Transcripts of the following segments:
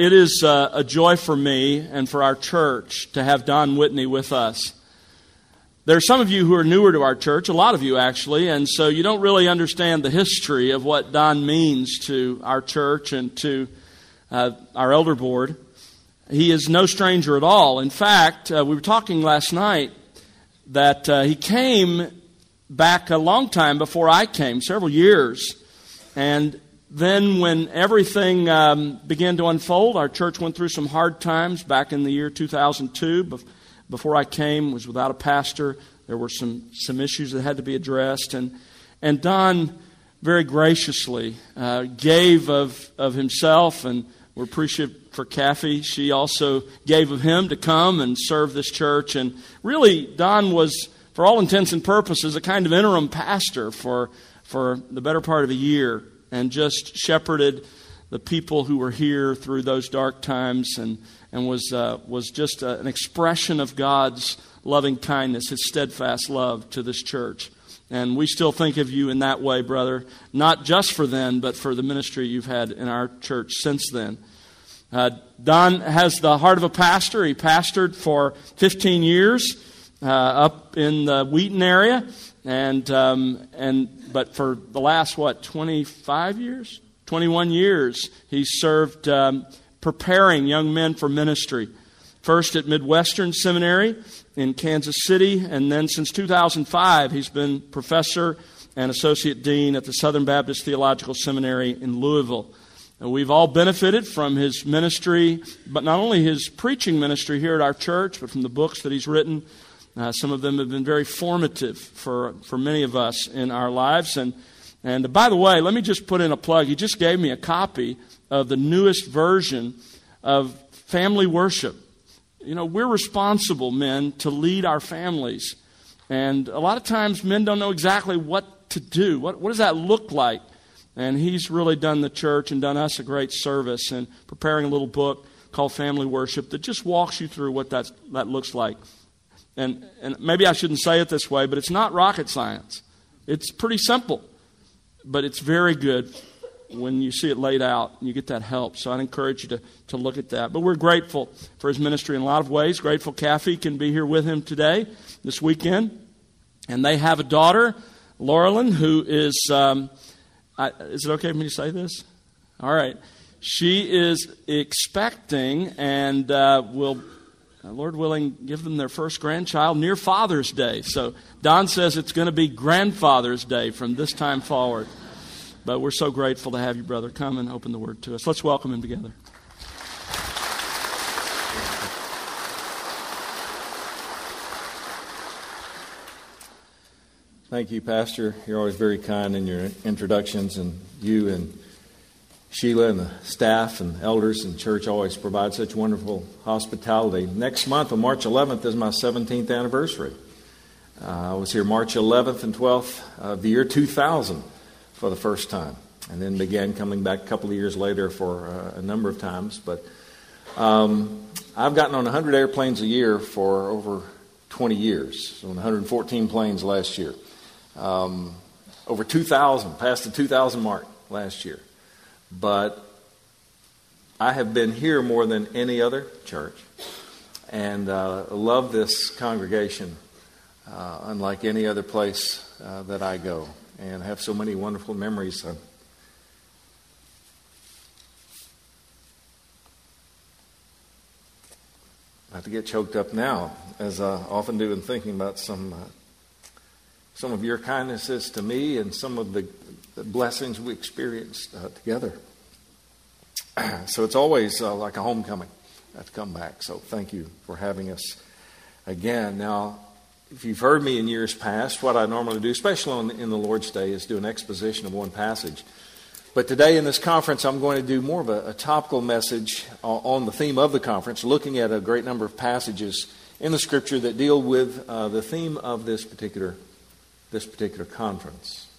It is a joy for me and for our church to have Don Whitney with us. There are some of you who are newer to our church, a lot of you actually, and so you don't really understand the history of what Don means to our church and to our elder board. He is no stranger at all. In fact, we were talking last night that he came back a long time before I came, several years, and then when everything began to unfold, our church went through some hard times back in the year 2002. Before I came, was without a pastor. There were some issues that had to be addressed. And Don very graciously gave of himself, and we're appreciative for Kathy. She also gave of him to come and serve this church. And really, Don was, for all intents and purposes, a kind of interim pastor for the better part of a year, and just shepherded the people who were here through those dark times, and was just an expression of God's loving kindness, His steadfast love to this church. And we still think of you in that way, brother, not just for then, but for the ministry you've had in our church since then. Don has the heart of a pastor. He pastored for 15 years up in the Wheaton area, but for the last, 25 years? 21 years, he served preparing young men for ministry. First at Midwestern Seminary in Kansas City, and then since 2005, he's been professor and associate dean at the Southern Baptist Theological Seminary in Louisville. And we've all benefited from his ministry, but not only his preaching ministry here at our church, but from the books that he's written. Some of them have been very formative for many of us in our lives. And by the way, let me just put in a plug. He just gave me a copy of the newest version of Family Worship. You know, we're responsible, men, to lead our families. And a lot of times men don't know exactly what to do. What does that look like? And he's really done the church and done us a great service in preparing a little book called Family Worship that just walks you through what that looks like. And maybe I shouldn't say it this way, but it's not rocket science. It's pretty simple, but it's very good when you see it laid out and you get that help. So I'd encourage you to look at that. But we're grateful for his ministry in a lot of ways. Grateful Kathy can be here with him today, this weekend. And they have a daughter, Laurelyn, who is, is it okay for me to say this? All right. She is expecting and will, Lord willing, give them their first grandchild near Father's Day. So Don says it's going to be Grandfather's Day from this time forward. But we're so grateful to have you, brother. Come and open the Word to us. Let's welcome him together. Thank you, Pastor. You're always very kind in your introductions, and you and Sheila and the staff and elders and church always provide such wonderful hospitality. Next month, on March 11th, is my 17th anniversary. I was here March 11th and 12th of the year 2000 for the first time, and then began coming back a couple of years later for a number of times. But I've gotten on 100 airplanes a year for over 20 years, so on 114 planes last year. Over 2,000, past the 2,000 mark last year. But I have been here more than any other church, and love this congregation unlike any other place that I go, and have so many wonderful memories. I have to get choked up now, as I often do, in thinking about some of your kindnesses to me and some of the blessings we experienced together. So it's always like a homecoming. I have to come back. So thank you for having us again. Now, if you've heard me in years past, what I normally do, especially in the Lord's Day, is do an exposition of one passage. But today in this conference, I'm going to do more of a topical message on the theme of the conference, looking at a great number of passages in the Scripture that deal with the theme of this particular conference.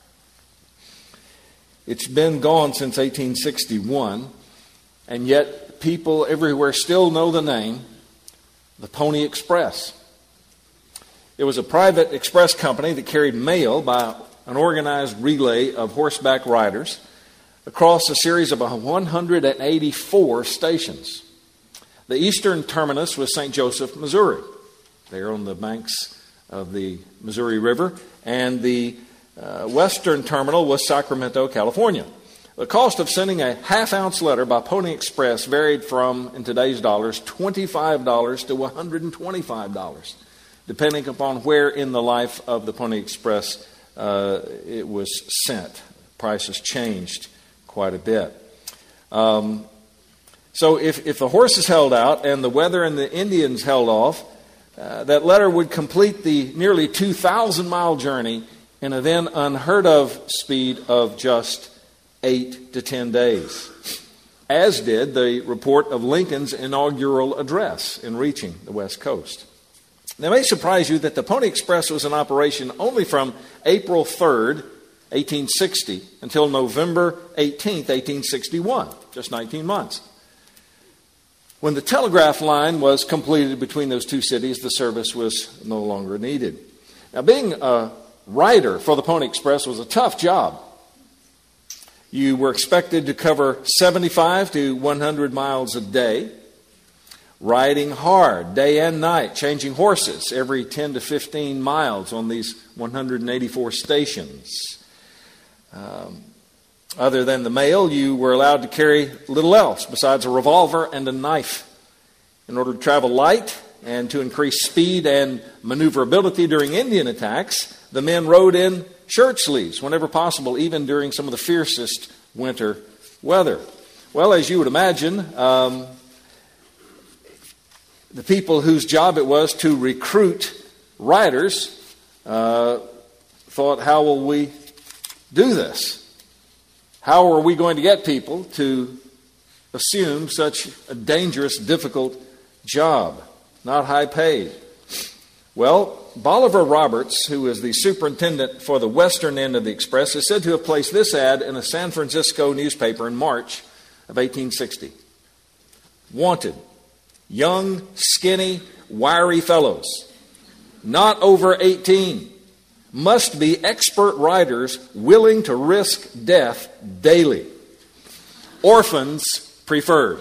It's been gone since 1861, and yet people everywhere still know the name, the Pony Express. It was a private express company that carried mail by an organized relay of horseback riders across a series of 184 stations. The eastern terminus was St. Joseph, Missouri. They are on the banks of the Missouri River. And the western terminal was Sacramento, California. The cost of sending a half-ounce letter by Pony Express varied from, in today's dollars, $25 to $125, depending upon where in the life of the Pony Express it was sent. Prices changed quite a bit. So if the horses held out and the weather and the Indians held off, that letter would complete the nearly 2,000-mile journey in a then unheard-of speed of just 8 to 10 days, as did the report of Lincoln's inaugural address in reaching the West Coast. Now, it may surprise you that the Pony Express was in operation only from April 3rd, 1860, until November 18th, 1861, just 19 months. When the telegraph line was completed between those two cities, the service was no longer needed. Now, being a rider for the Pony Express was a tough job. You were expected to cover 75 to 100 miles a day, riding hard day and night, changing horses every 10 to 15 miles on these 184 stations. Other than the mail, you were allowed to carry little else besides a revolver and a knife. In order to travel light and to increase speed and maneuverability during Indian attacks, the men rode in shirt sleeves whenever possible, even during some of the fiercest winter weather. Well, as you would imagine, the people whose job it was to recruit riders thought, how will we do this? How are we going to get people to assume such a dangerous, difficult job, not high paid? Well, Bolivar Roberts, who is the superintendent for the western end of the Express, is said to have placed this ad in a San Francisco newspaper in March of 1860. Wanted, young, skinny, wiry fellows, not over 18, must be expert riders willing to risk death daily. Orphans preferred.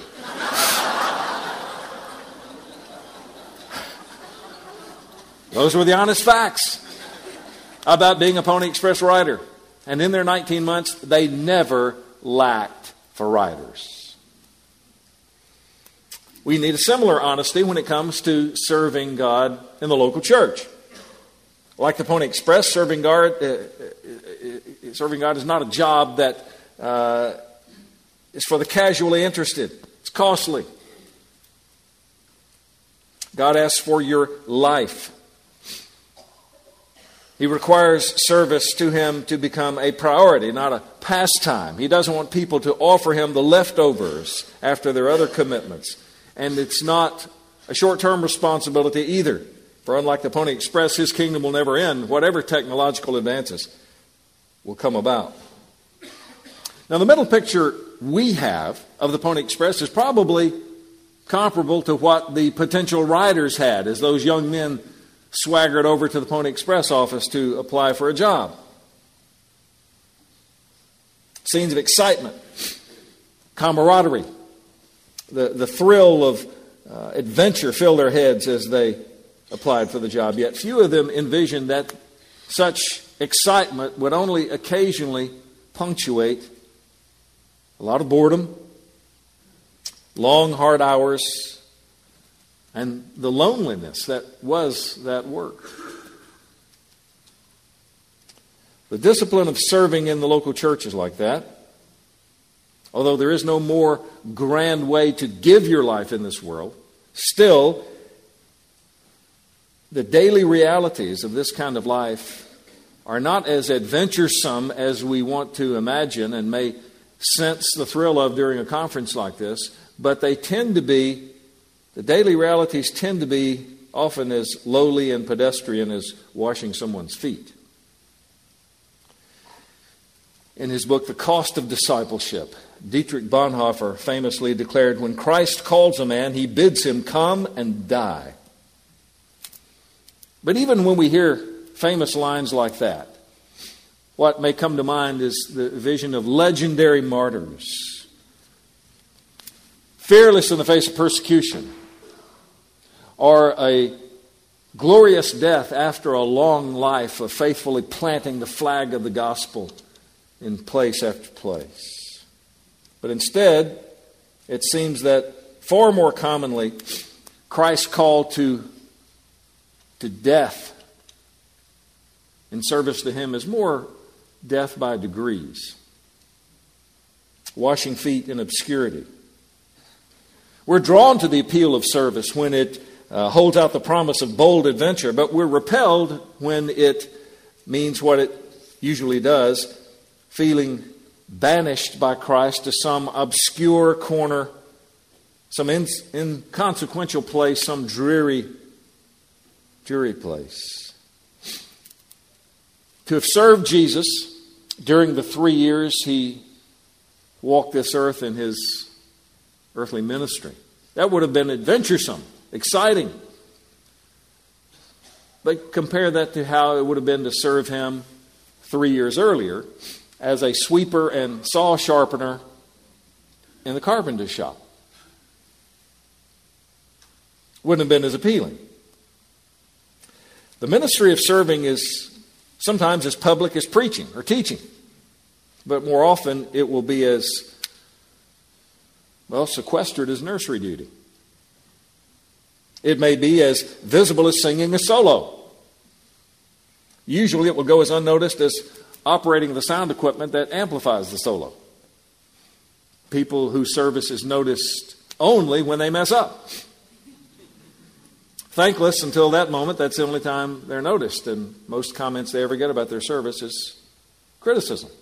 Those were the honest facts about being a Pony Express rider. And in their 19 months, they never lacked for riders. We need a similar honesty when it comes to serving God in the local church. Like the Pony Express, serving God is not a job that is for the casually interested. It's costly. God asks for your life. He requires service to Him to become a priority, not a pastime. He doesn't want people to offer Him the leftovers after their other commitments. And it's not a short-term responsibility either. For unlike the Pony Express, His kingdom will never end, whatever technological advances will come about. Now, the mental picture we have of the Pony Express is probably comparable to what the potential riders had as those young men swaggered over to the Pony Express office to apply for a job. Scenes of excitement, camaraderie, the thrill of adventure filled their heads as they applied for the job. Yet few of them envisioned that such excitement would only occasionally punctuate a lot of boredom, long, hard hours, and the loneliness that was that work. The discipline of serving in the local church is like that. Although there is no more grand way to give your life in this world, still, the daily realities of this kind of life are not as adventuresome as we want to imagine and may sense the thrill of during a conference like this, but they tend to be, the daily realities tend to be often as lowly and pedestrian as washing someone's feet. In his book, The Cost of Discipleship, Dietrich Bonhoeffer famously declared, "When Christ calls a man, He bids him come and die." But even when we hear famous lines like that, What may come to mind is the vision of legendary martyrs, fearless in the face of persecution, or a glorious death after a long life of faithfully planting the flag of the gospel in place after place. But instead, it seems that far more commonly, Christ's call to death in service to Him is more death by degrees, washing feet in obscurity. We're drawn to the appeal of service when it holds out the promise of bold adventure, but we're repelled when it means what it usually does, feeling banished by Christ to some obscure corner, some inconsequential place, some dreary place. To have served Jesus during the 3 years He walked this earth in His earthly ministry, that would have been adventuresome, exciting. But compare that to how it would have been to serve Him 3 years earlier as a sweeper and saw sharpener in the carpenter's shop. Wouldn't have been as appealing. The ministry of serving is sometimes as public as preaching or teaching, but more often it will be as, well, sequestered as nursery duty. It may be as visible as singing a solo. Usually it will go as unnoticed as operating the sound equipment that amplifies the solo. People whose service is noticed only when they mess up. Thankless until that moment, that's the only time they're noticed, and most comments they ever get about their service is criticism.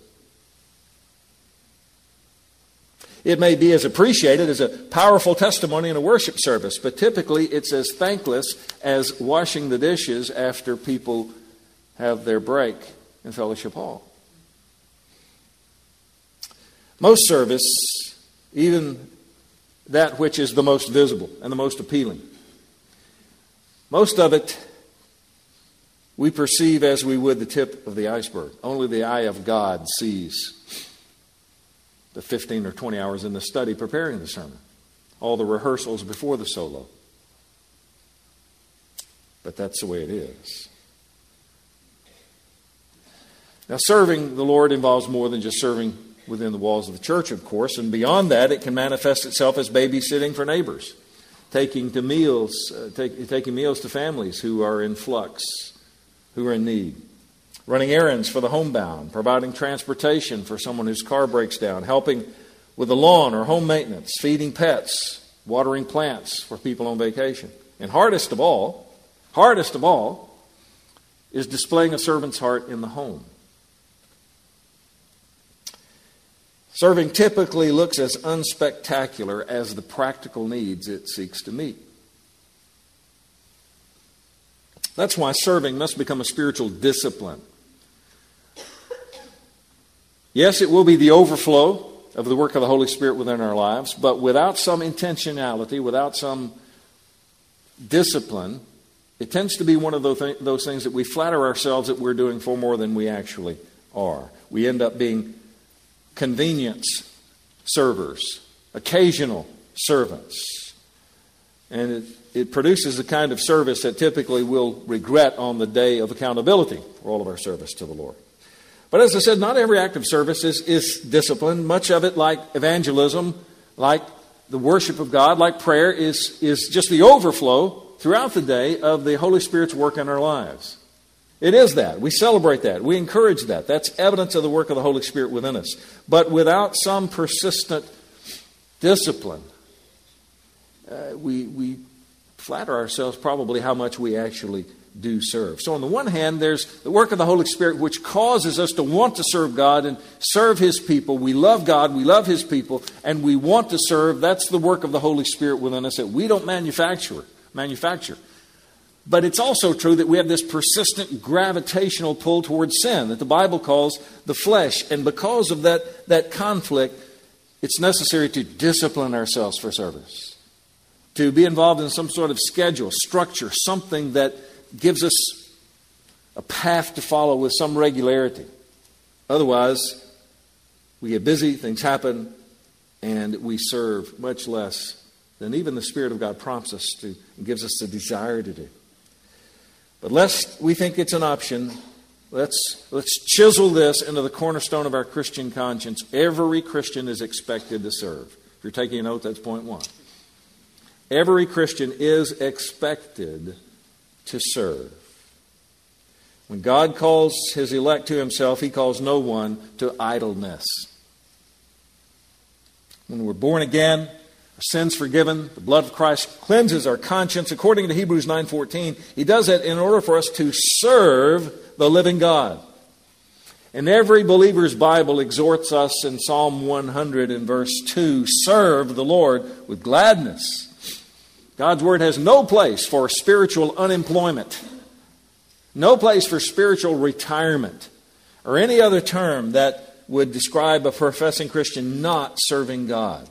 It may be as appreciated as a powerful testimony in a worship service, but typically it's as thankless as washing the dishes after people have their break in fellowship hall. Most service, even that which is the most visible and the most appealing, most of it we perceive as we would the tip of the iceberg. Only the eye of God sees the 15 or 20 hours in the study preparing the sermon, all the rehearsals before the solo. But that's the way it is. Now, serving the Lord involves more than just serving within the walls of the church, of course, and beyond that, it can manifest itself as babysitting for neighbors, taking meals to families who are in flux, who are in need, running errands for the homebound, providing transportation for someone whose car breaks down, helping with the lawn or home maintenance, feeding pets, watering plants for people on vacation. And hardest of all, is displaying a servant's heart in the home. Serving typically looks as unspectacular as the practical needs it seeks to meet. That's why serving must become a spiritual discipline. Yes, it will be the overflow of the work of the Holy Spirit within our lives, but without some intentionality, without some discipline, it tends to be one of those things that we flatter ourselves that we're doing far more than we actually are. We end up being convenience servers, occasional servants. And it produces the kind of service that typically we'll regret on the day of accountability for all of our service to the Lord. But as I said, not every act of service is discipline. Much of it, like evangelism, like the worship of God, like prayer, is just the overflow throughout the day of the Holy Spirit's work in our lives. It is that. We celebrate that. We encourage that. That's evidence of the work of the Holy Spirit within us. But without some persistent discipline, we flatter ourselves probably how much we actually do serve. So on the one hand, there's the work of the Holy Spirit which causes us to want to serve God and serve His people. We love God, we love His people, and we want to serve. That's the work of the Holy Spirit within us that we don't manufacture. But it's also true that we have this persistent gravitational pull towards sin that the Bible calls the flesh. And because of that conflict, it's necessary to discipline ourselves for service, to be involved in some sort of schedule, structure, something that gives us a path to follow with some regularity. Otherwise, we get busy, things happen, and we serve much less than even the Spirit of God prompts us to and gives us the desire to do. But lest we think it's an option, let's chisel this into the cornerstone of our Christian conscience. Every Christian is expected to serve. If you're taking a note, that's point one. Every Christian is expected to serve. When God calls His elect to Himself, He calls no one to idleness. When we're born again, our sins forgiven, the blood of Christ cleanses our conscience. According to Hebrews 9:14, He does it in order for us to serve the living God. And every believer's Bible exhorts us in Psalm 100 in verse 2, serve the Lord with gladness. God's Word has no place for spiritual unemployment, no place for spiritual retirement, or any other term that would describe a professing Christian not serving God.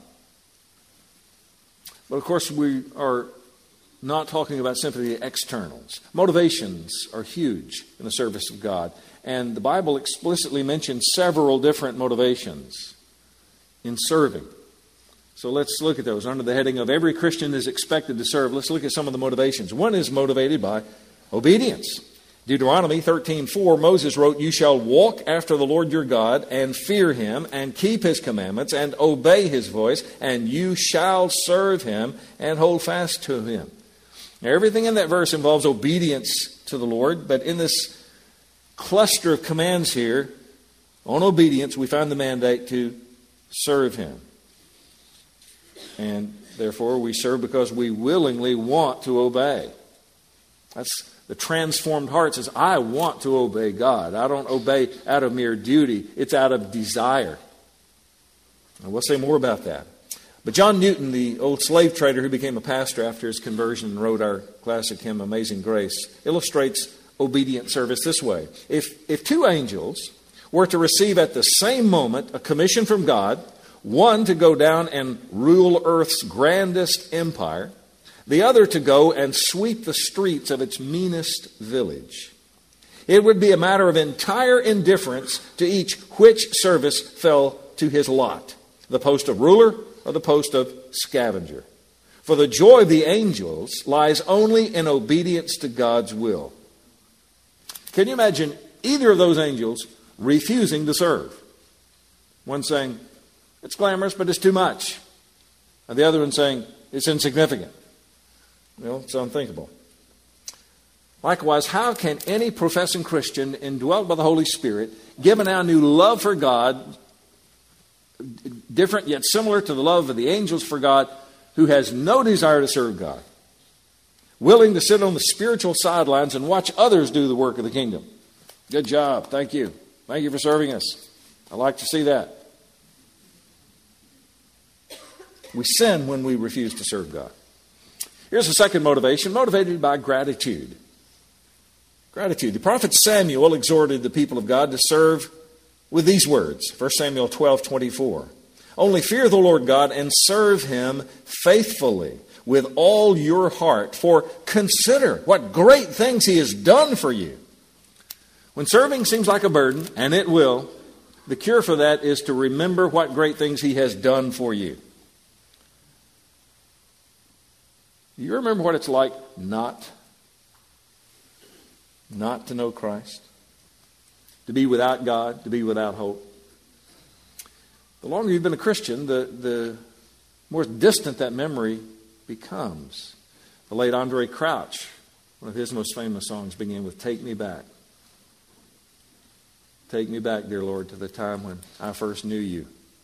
But of course, we are not talking about simply the externals. Motivations are huge in the service of God. And the Bible explicitly mentions several different motivations in serving. So let's look at those. Under the heading of every Christian is expected to serve, let's look at some of the motivations. One is motivated by obedience. Deuteronomy 13:4, Moses wrote, you shall walk after the Lord your God and fear Him and keep His commandments and obey His voice, and you shall serve Him and hold fast to Him. Now, everything in that verse involves obedience to the Lord, but in this cluster of commands here, on obedience, we find the mandate to serve Him. And therefore, we serve because we willingly want to obey. That's the transformed heart says, I want to obey God. I don't obey out of mere duty. It's out of desire. And we'll say more about that. But John Newton, the old slave trader who became a pastor after his conversion and wrote our classic hymn, Amazing Grace, illustrates obedient service this way. If two angels were to receive at the same moment a commission from God, one to go down and rule earth's grandest empire, the other to go and sweep the streets of its meanest village, it would be a matter of entire indifference to each which service fell to his lot, the post of ruler or the post of scavenger. For the joy of the angels lies only in obedience to God's will. Can you imagine either of those angels refusing to serve? One saying, it's glamorous, but it's too much. And the other one saying, it's insignificant. Well, it's unthinkable. Likewise, how can any professing Christian, indwelt by the Holy Spirit, given our new love for God, different yet similar to the love of the angels for God, who has no desire to serve God, willing to sit on the spiritual sidelines and watch others do the work of the kingdom? Good job. Thank you. Thank you for serving us. I like to see that. We sin when we refuse to serve God. Here's the second motivation, motivated by gratitude. Gratitude. The prophet Samuel exhorted the people of God to serve with these words. 1 Samuel 12:24. Only fear the Lord God and serve Him faithfully with all your heart. For consider what great things He has done for you. When serving seems like a burden, and it will, the cure for that is to remember what great things He has done for you. You remember what it's like not to know Christ? To be without God, to be without hope. The longer you've been a Christian, the more distant that memory becomes. The late Andre Crouch, one of his most famous songs, began with, Take me back. Take me back, dear Lord, to the time when I first knew you.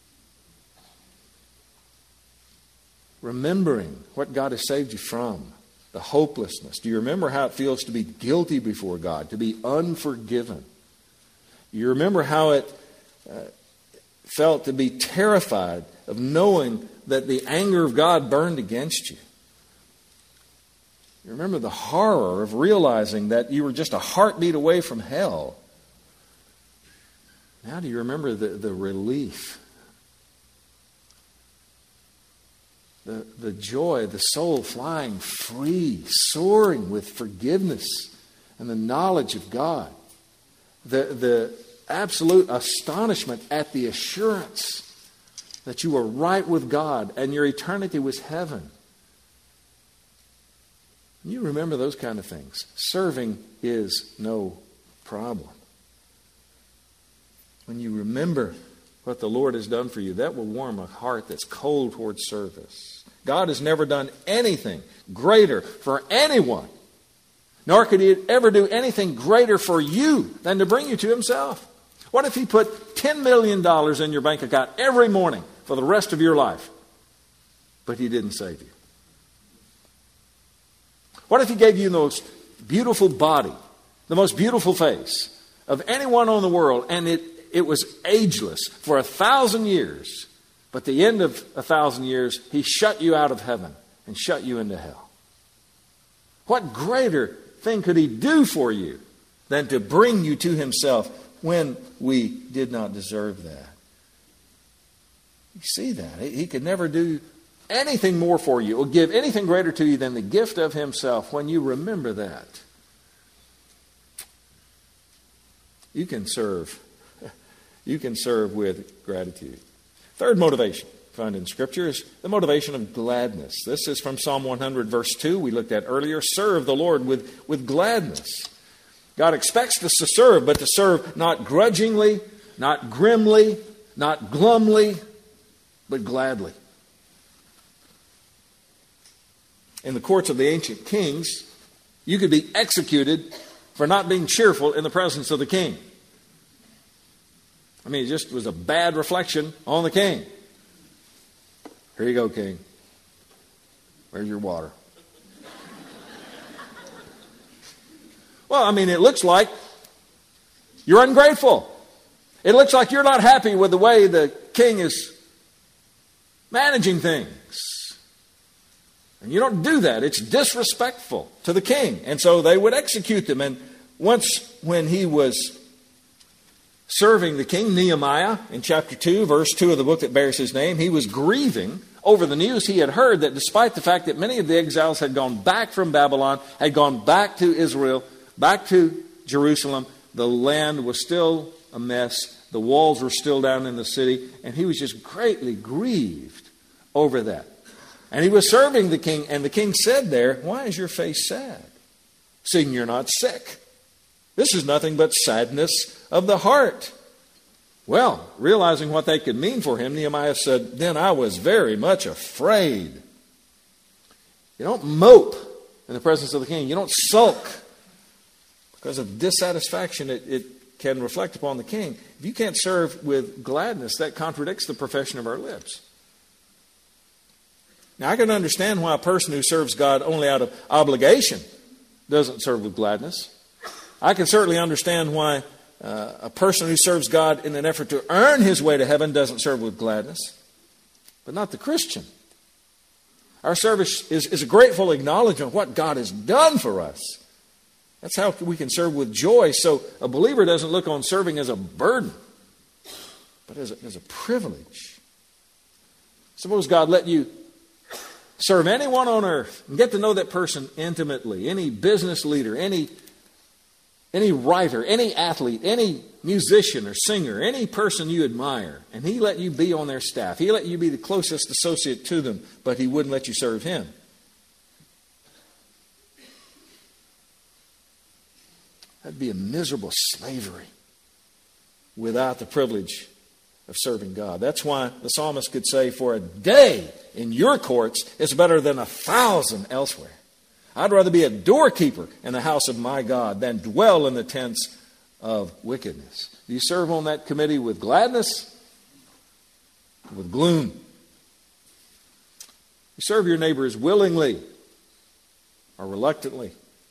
Remembering what God has saved you from, the hopelessness. Do you remember how it feels to be guilty before God, to be unforgiven? You remember how it felt to be terrified of knowing that the anger of God burned against you. You remember the horror of realizing that you were just a heartbeat away from hell. Now do you remember the relief? The joy, the soul flying free, soaring with forgiveness and the knowledge of God. The absolute astonishment at the assurance that you were right with God and your eternity was heaven. You remember those kind of things. Serving is no problem. When you remember what the Lord has done for you, that will warm a heart that's cold towards service. God has never done anything greater for anyone, nor could He ever do anything greater for you than to bring you to Himself. What if He put $10 million in your bank account every morning for the rest of your life, but He didn't save you? What if He gave you the most beautiful body, the most beautiful face of anyone on the world, and it was ageless for 1,000 years, but at the end of 1,000 years, He shut you out of heaven and shut you into hell? What greater thing could He do for you than to bring you to Himself when we did not deserve that? You see that? He could never do anything more for you or give anything greater to you than the gift of Himself. When you remember that, you can serve. You can serve with gratitude. Third motivation found in Scripture is the motivation of gladness. This is from Psalm 100, verse 2 we looked at earlier. Serve the Lord with gladness. God expects us to serve, but to serve not grudgingly, not grimly, not glumly, but gladly. In the courts of the ancient kings, you could be executed for not being cheerful in the presence of the king. I mean, it just was a bad reflection on the king. Here you go, king. Where's your water? Well, I mean, it looks like you're ungrateful. It looks like you're not happy with the way the king is managing things. And you don't do that. It's disrespectful to the king. And so they would execute them. And once when he was serving the king, Nehemiah, in chapter 2, verse 2 of the book that bears his name, he was grieving over the news he had heard that despite the fact that many of the exiles had gone back from Babylon, had gone back to Israel, back to Jerusalem, the land was still a mess. The walls were still down in the city. And he was just greatly grieved over that. And he was serving the king, and the king said there, "Why is your face sad, seeing you're not sick? This is nothing but sadness of the heart." Well, realizing what that could mean for him, Nehemiah said, "Then I was very much afraid." You don't mope in the presence of the king. You don't sulk because of dissatisfaction it can reflect upon the king. If you can't serve with gladness, that contradicts the profession of our lips. Now, I can understand why a person who serves God only out of obligation doesn't serve with gladness. I can certainly understand why a person who serves God in an effort to earn his way to heaven doesn't serve with gladness, but not the Christian. Our service is a grateful acknowledgement of what God has done for us. That's how we can serve with joy. So a believer doesn't look on serving as a burden, but as a privilege. Suppose God let you serve anyone on earth and get to know that person intimately. Any business leader, any writer, any athlete, any musician or singer, any person you admire, and He let you be on their staff. He let you be the closest associate to them, but He wouldn't let you serve Him. That'd be a miserable slavery without the privilege of serving God. That's why the psalmist could say, "For a day in your courts is better than 1,000 elsewhere. I'd rather be a doorkeeper in the house of my God than dwell in the tents of wickedness." Do you serve on that committee with gladness? With gloom? You serve your neighbors willingly or reluctantly?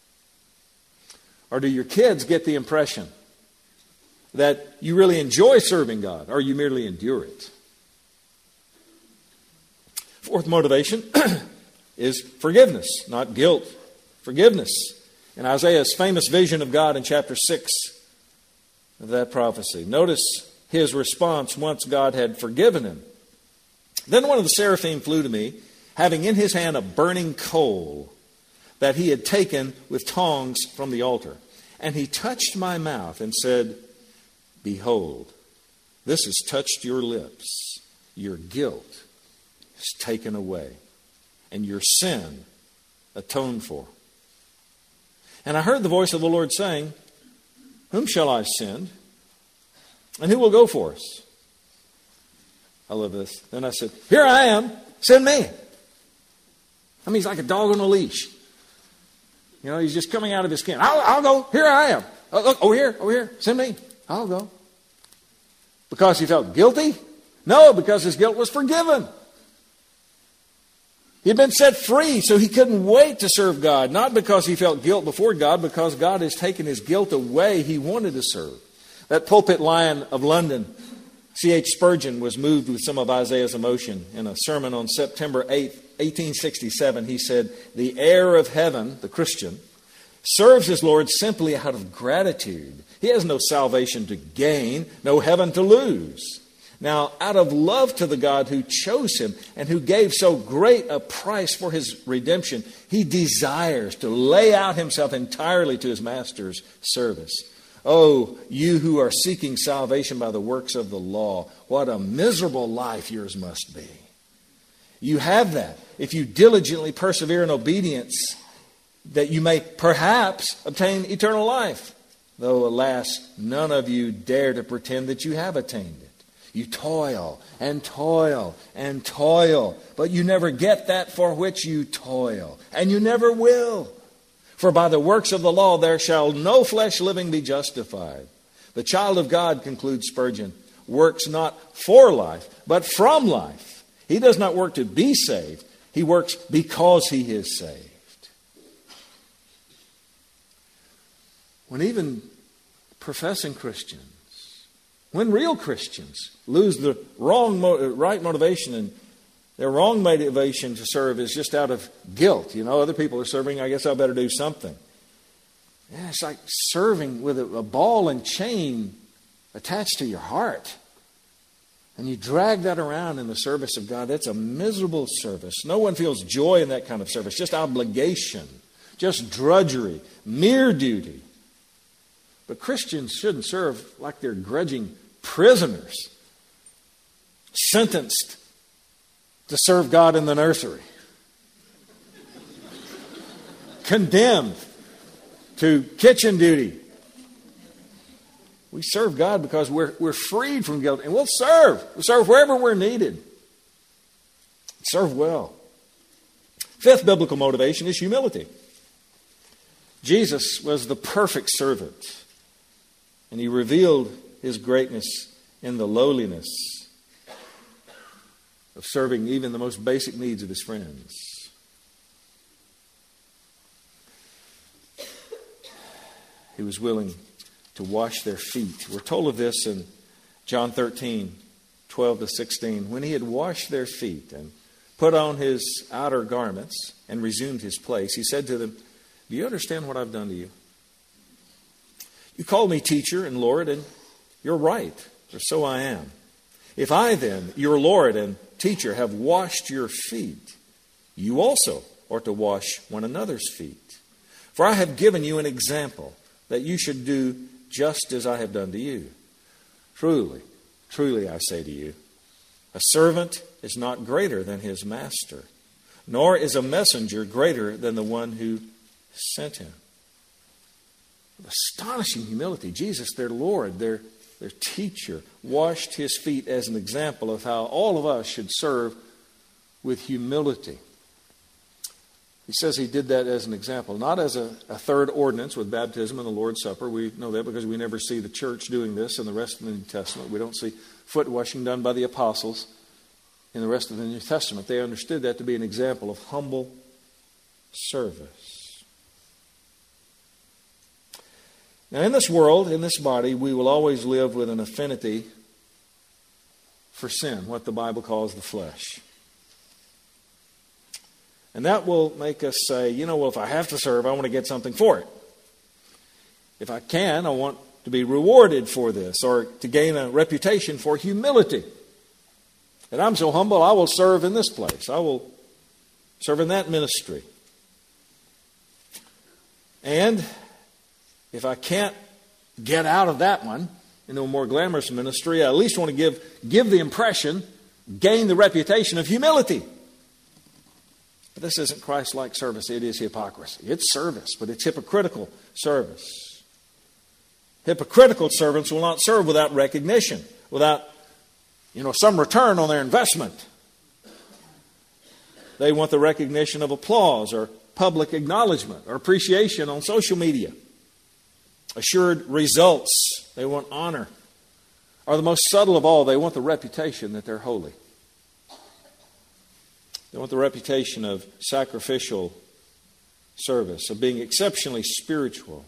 Or do your kids get the impression that you really enjoy serving God, or you merely endure it? Fourth motivation is forgiveness, not guilt. Forgiveness. In Isaiah's famous vision of God in chapter 6 of that prophecy, notice his response once God had forgiven him. "Then one of the seraphim flew to me, having in his hand a burning coal that he had taken with tongs from the altar. And he touched my mouth and said, Behold, this has touched your lips. Your guilt is taken away, and your sin atoned for. And I heard the voice of the Lord saying, whom shall I send? And who will go for us? I love this. Then I said, here I am. Send me. I mean, he's like a dog on a leash. You know, he's just coming out of his skin. I'll go. Here I am. Look, over here. Send me. I'll go. Because he felt guilty? No, because his guilt was forgiven. He had been set free, so he couldn't wait to serve God. Not because he felt guilt before God, because God has taken his guilt away. He wanted to serve. That pulpit lion of London, C.H. Spurgeon, was moved with some of Isaiah's emotion. In a sermon on September 8, 1867, he said, the heir of heaven, the Christian, serves his Lord simply out of gratitude. He has no salvation to gain, no heaven to lose. Now, out of love to the God who chose him and who gave so great a price for his redemption, he desires to lay out himself entirely to his master's service. Oh, you who are seeking salvation by the works of the law, what a miserable life yours must be. You have that if you diligently persevere in obedience, that you may perhaps obtain eternal life. Though, alas, none of you dare to pretend that you have attained it. You toil and toil and toil, but you never get that for which you toil, and you never will. For by the works of the law there shall no flesh living be justified. The child of God, concludes Spurgeon, works not for life, but from life. He does not work to be saved. He works because he is saved. When even professing Christians, when real Christians lose the right motivation, and their wrong motivation to serve is just out of guilt. You know, other people are serving, I guess I better do something. Yeah, it's like serving with a ball and chain attached to your heart. And you drag that around in the service of God. That's a miserable service. No one feels joy in that kind of service. Just obligation, just drudgery, mere duty. But Christians shouldn't serve like they're grudging prisoners, sentenced to serve God in the nursery, condemned to kitchen duty. We serve God because we're freed from guilt, and we'll serve. We'll serve wherever we're needed. Serve well. Fifth biblical motivation is humility. Jesus was the perfect servant, and he revealed his greatness in the lowliness of serving even the most basic needs of his friends. He was willing to wash their feet. We're told of this in John 13, 12 to 16. When he had washed their feet and put on his outer garments and resumed his place, he said to them, do you understand what I've done to you? You call me teacher and Lord, and you're right, for so I am. If I then, your Lord and teacher, have washed your feet, you also ought to wash one another's feet. For I have given you an example that you should do just as I have done to you. Truly, truly I say to you, a servant is not greater than his master, nor is a messenger greater than the one who sent him. Astonishing humility. Jesus, their Lord, their teacher, washed his feet as an example of how all of us should serve with humility. He says he did that as an example, not as a third ordinance with baptism and the Lord's Supper. We know that because we never see the church doing this in the rest of the New Testament. We don't see foot washing done by the apostles in the rest of the New Testament. They understood that to be an example of humble service. Now, in this world, in this body, we will always live with an affinity for sin, what the Bible calls the flesh. And that will make us say, if I have to serve, I want to get something for it. If I can, I want to be rewarded for this, or to gain a reputation for humility. And I'm so humble, I will serve in this place. I will serve in that ministry. And if I can't get out of that one, into a more glamorous ministry, I at least want to give the impression, gain the reputation of humility. But this isn't Christ-like service. It is hypocrisy. It's service, but it's hypocritical service. Hypocritical servants will not serve without recognition, without, some return on their investment. They want the recognition of applause or public acknowledgement or appreciation on social media. Assured results. They want honor. Or the most subtle of all, they want the reputation that they're holy. They want the reputation of sacrificial service, of being exceptionally spiritual.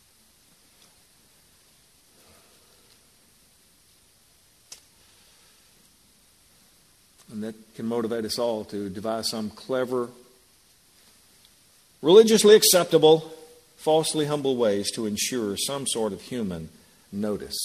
And that can motivate us all to devise some clever, religiously acceptable, falsely humble ways to ensure some sort of human notice.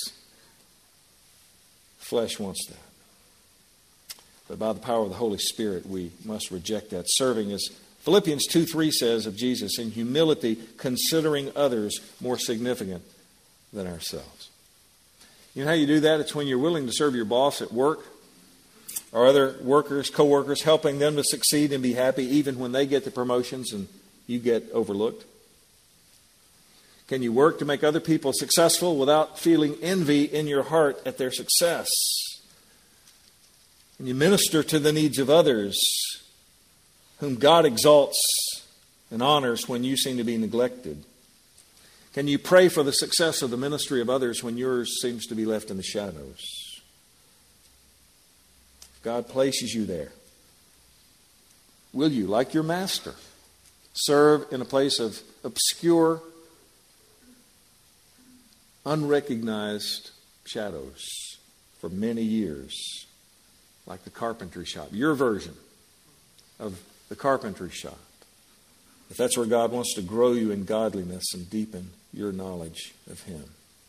Flesh wants that. But by the power of the Holy Spirit, we must reject that. Serving, as Philippians 2:3 says of Jesus, in humility, considering others more significant than ourselves. You know how you do that? It's when you're willing to serve your boss at work or other workers, co-workers, helping them to succeed and be happy even when they get the promotions and you get overlooked. Can you work to make other people successful without feeling envy in your heart at their success? Can you minister to the needs of others whom God exalts and honors when you seem to be neglected? Can you pray for the success of the ministry of others when yours seems to be left in the shadows? If God places you there, will you, like your master, serve in a place of obscure, unrecognized shadows for many years, like the carpentry shop, your version of the carpentry shop? If that's where God wants to grow you in godliness and deepen your knowledge of Him.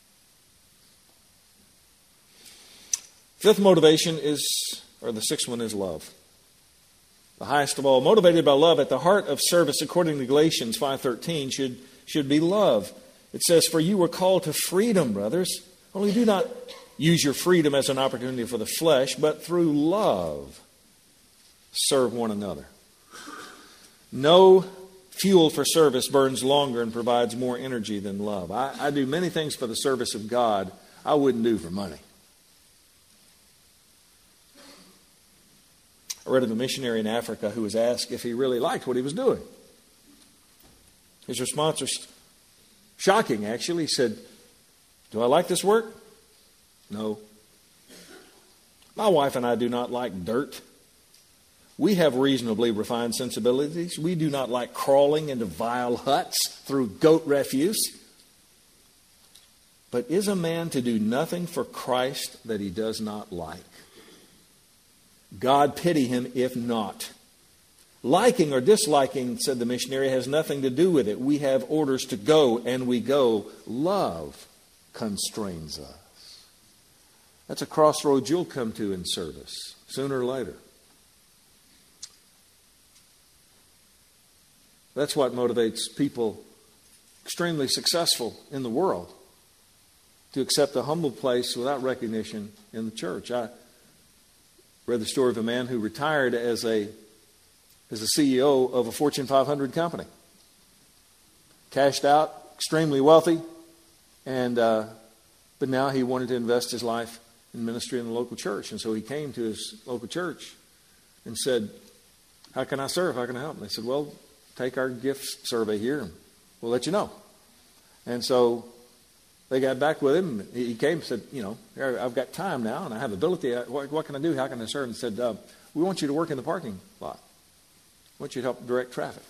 Fifth motivation the sixth one is love. The highest of all, motivated by love, at the heart of service, according to Galatians 5:13, should be love. It says, "For you were called to freedom, brothers. Only do not use your freedom as an opportunity for the flesh, but through love serve one another." No fuel for service burns longer and provides more energy than love. I do many things for the service of God I wouldn't do for money. I read of a missionary in Africa who was asked if he really liked what he was doing. His response was shocking, actually. He said, "Do I like this work? No. My wife and I do not like dirt. We have reasonably refined sensibilities. We do not like crawling into vile huts through goat refuse. But is a man to do nothing for Christ that he does not like? God pity him if not. Liking or disliking," said the missionary, "has nothing to do with it. We have orders to go, and we go. Love constrains us." That's a crossroads you'll come to in service, sooner or later. That's what motivates people extremely successful in the world to accept a humble place without recognition in the church. I read the story of a man who retired as a CEO of a Fortune 500 company. Cashed out, extremely wealthy, and but now he wanted to invest his life in ministry in the local church. And so he came to his local church and said, "How can I serve? How can I help?" And they said, "Well, take our gifts survey here and we'll let you know." And so they got back with him. He came and said, "I've got time now and I have ability. What can I do? How can I serve?" And said, "We want you to work in the parking lot. We want you to help direct traffic."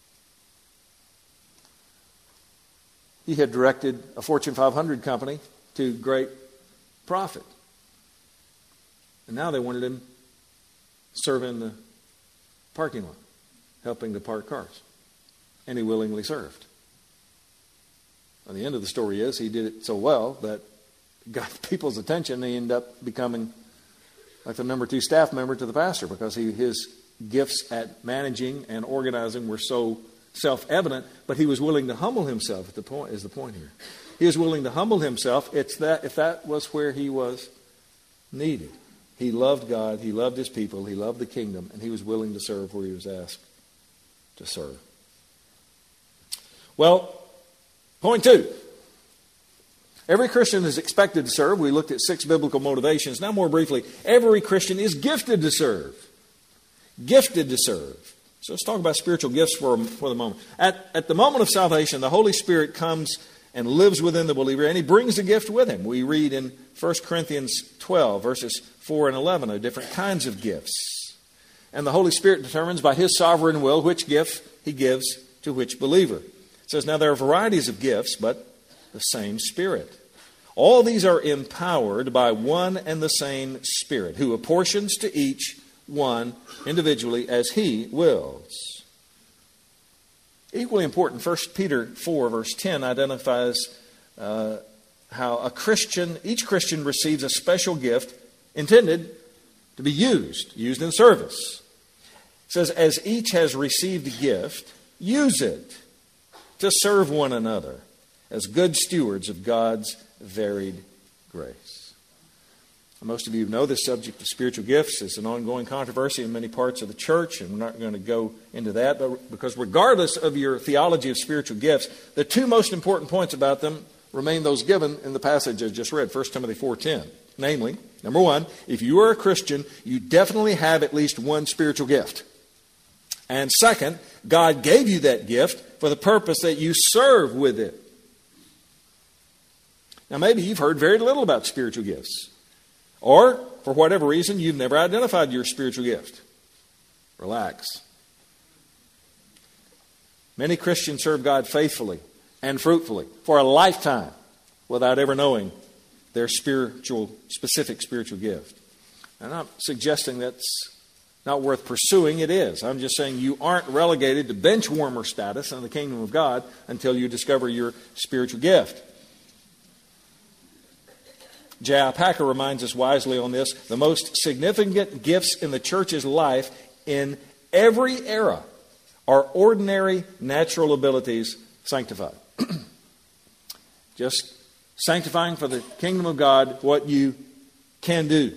He had directed a Fortune 500 company to great profit. And now they wanted him to serve in the parking lot, helping to park cars. And he willingly served. And the end of the story is he did it so well that it got people's attention. He ended up becoming like the number 2 staff member to the pastor because his gifts at managing and organizing were so self-evident, but he was willing to humble himself is the point here. He was willing to humble himself if that was where he was needed. He loved God, he loved his people, he loved the kingdom, and he was willing to serve where he was asked to serve. Well, point 2. Every Christian is expected to serve. We looked at 6 biblical motivations. Now, more briefly, every Christian is gifted to serve. Gifted to serve. So let's talk about spiritual gifts for the moment. At the moment of salvation, the Holy Spirit comes and lives within the believer, and he brings the gift with him. We read in 1 Corinthians 12, verses 4 and 11, of different kinds of gifts. And the Holy Spirit determines by his sovereign will which gift he gives to which believer. It says, now there are varieties of gifts, but the same Spirit. All these are empowered by one and the same Spirit, who apportions to each one individually as he wills. Equally important, 1 Peter 4, verse 10 identifies how each Christian receives a special gift intended to be used in service. It says, as each has received a gift, use it to serve one another as good stewards of God's varied grace. Most of you know this subject of spiritual gifts is an ongoing controversy in many parts of the church, and we're not going to go into that, but because regardless of your theology of spiritual gifts, the 2 most important points about them remain those given in the passage I just read, 1 Timothy 4:10. Namely, number 1, if you are a Christian, you definitely have at least one spiritual gift. And second, God gave you that gift for the purpose that you serve with it. Now, maybe you've heard very little about spiritual gifts. Or, for whatever reason, you've never identified your spiritual gift. Relax. Many Christians serve God faithfully and fruitfully for a lifetime without ever knowing their specific spiritual gift. I'm not suggesting that's not worth pursuing. It is. I'm just saying you aren't relegated to bench warmer status in the kingdom of God until you discover your spiritual gift. J.I. Packer reminds us wisely on this, the most significant gifts in the church's life in every era are ordinary natural abilities sanctified. Just sanctifying for the kingdom of God what you can do.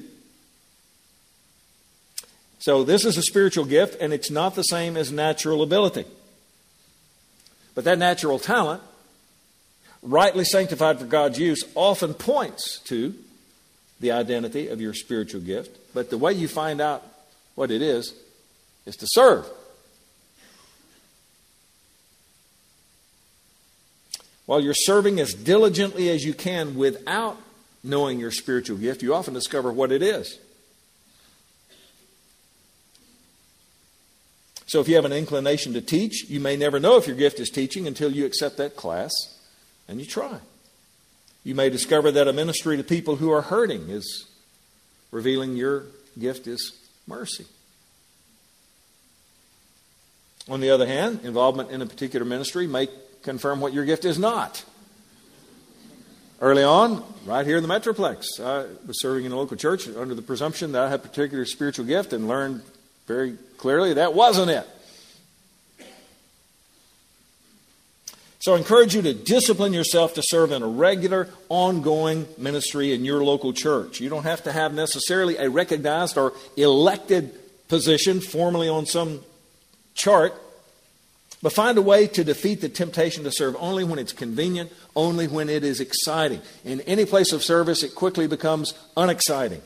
So this is a spiritual gift, and it's not the same as natural ability. But that natural talent, rightly sanctified for God's use, often points to the identity of your spiritual gift. But the way you find out what it is to serve. While you're serving as diligently as you can without knowing your spiritual gift, you often discover what it is. So if you have an inclination to teach, you may never know if your gift is teaching until you accept that class and you try. You may discover that a ministry to people who are hurting is revealing your gift is mercy. On the other hand, involvement in a particular ministry may confirm what your gift is not. Early on, right here in the Metroplex, I was serving in a local church under the presumption that I had a particular spiritual gift and learned very clearly that wasn't it. So I encourage you to discipline yourself to serve in a regular, ongoing ministry in your local church. You don't have to have necessarily a recognized or elected position formally on some chart, but find a way to defeat the temptation to serve only when it's convenient, only when it is exciting. In any place of service, it quickly becomes unexciting.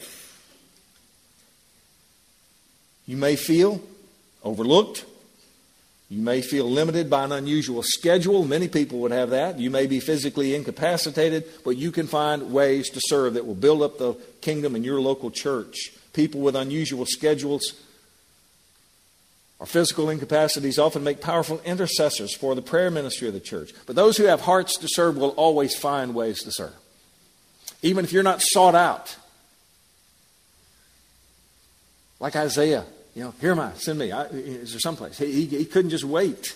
You may feel overlooked. You may feel limited by an unusual schedule. Many people would have that. You may be physically incapacitated, but you can find ways to serve that will build up the kingdom in your local church. People with unusual schedules or physical incapacities often make powerful intercessors for the prayer ministry of the church. But those who have hearts to serve will always find ways to serve, even if you're not sought out. Like Isaiah. Here am I, send me. Is there someplace? He couldn't just wait.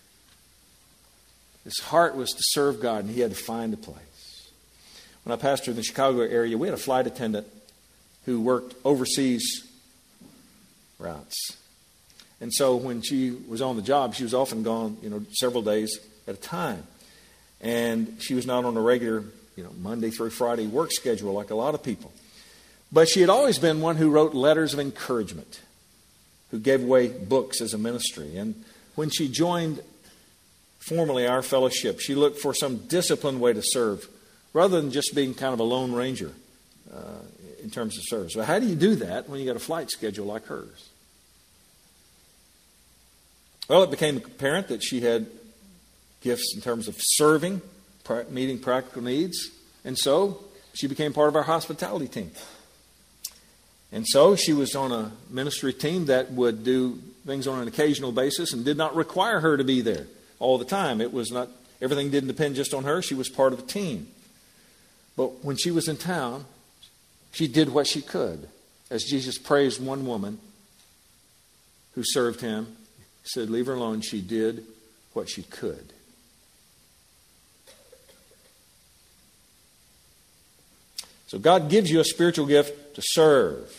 His heart was to serve God, and he had to find a place. When I pastored in the Chicago area, we had a flight attendant who worked overseas routes. And so when she was on the job, she was often gone, several days at a time. And she was not on a regular, Monday through Friday work schedule like a lot of people. But she had always been one who wrote letters of encouragement, who gave away books as a ministry. And when she joined formally our fellowship, she looked for some disciplined way to serve, rather than just being kind of a lone ranger in terms of service. But how do you do that when you got a flight schedule like hers? Well, it became apparent that she had gifts in terms of serving, meeting practical needs. And so she became part of our hospitality team. And so she was on a ministry team that would do things on an occasional basis and did not require her to be there all the time. It was not, everything didn't depend just on her. She was part of the team. But when she was in town, she did what she could. As Jesus praised one woman who served him, he said, leave her alone. She did what she could. So God gives you a spiritual gift to serve.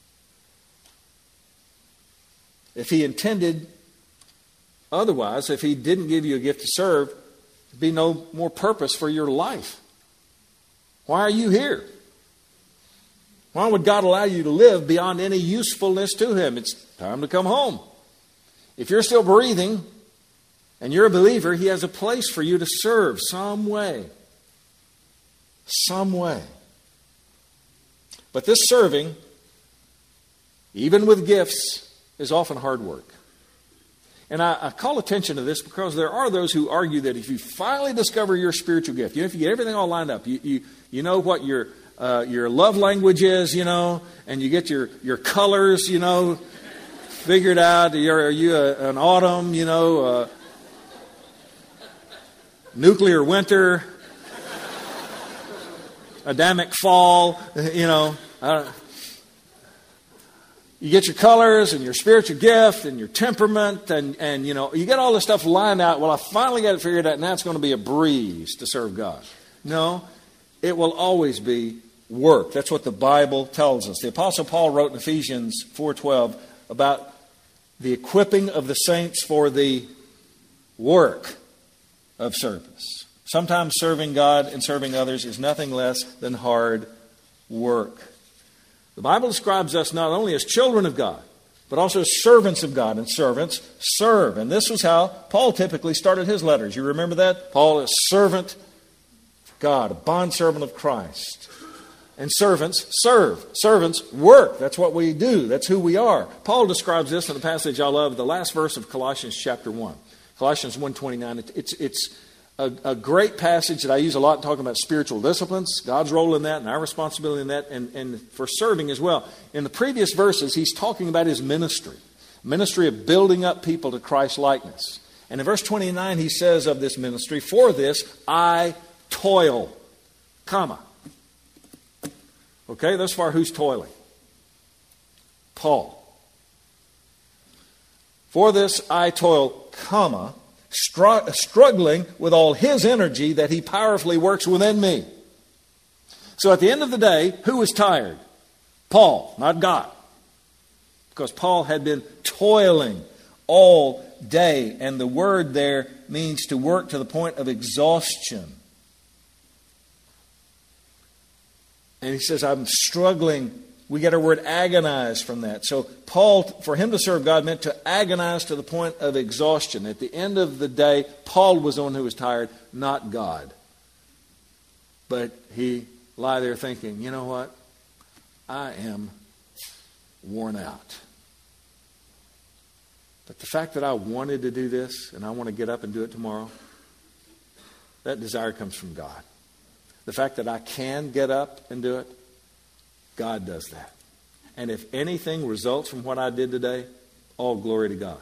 If he intended otherwise, if he didn't give you a gift to serve, there'd be no more purpose for your life. Why are you here? Why would God allow you to live beyond any usefulness to him? It's time to come home. If you're still breathing and you're a believer, he has a place for you to serve some way. Some way. But this serving, even with gifts, is often hard work. And I call attention to this because there are those who argue that if you finally discover your spiritual gift, if you get everything all lined up, you know what your love language is, and you get your colors, figured out. Are you an autumn, nuclear winter, Adamic fall, You get your colors and your spiritual gift and your temperament and you get all this stuff lined out. Well, I finally got it figured out. Now it's going to be a breeze to serve God. No, it will always be work. That's what the Bible tells us. The Apostle Paul wrote in Ephesians 4:12 about the equipping of the saints for the work of service. Sometimes serving God and serving others is nothing less than hard work. The Bible describes us not only as children of God, but also as servants of God. And servants serve. And this was how Paul typically started his letters. You remember that? Paul is servant of God, a bondservant of Christ. And servants serve. Servants work. That's what we do. That's who we are. Paul describes this in the passage I love, the last verse of Colossians chapter 1. Colossians 1:29. It's a great passage that I use a lot in talking about spiritual disciplines, God's role in that and our responsibility in that, and for serving as well. In the previous verses, he's talking about his ministry of building up people to Christ's likeness. And in verse 29, he says of this ministry, for this I toil, comma. Okay, thus far, who's toiling? Paul. For this I toil, comma, struggling with all his energy that he powerfully works within me. So at the end of the day, who was tired? Paul, not God. Because Paul had been toiling all day. And the word there means to work to the point of exhaustion. And he says, I'm struggling. We get our word agonize from that. So Paul, for him to serve God, meant to agonize to the point of exhaustion. At the end of the day, Paul was the one who was tired, not God. But he lay there thinking, you know what? I am worn out. But the fact that I wanted to do this and I want to get up and do it tomorrow, that desire comes from God. The fact that I can get up and do it, God does that. And if anything results from what I did today, all glory to God.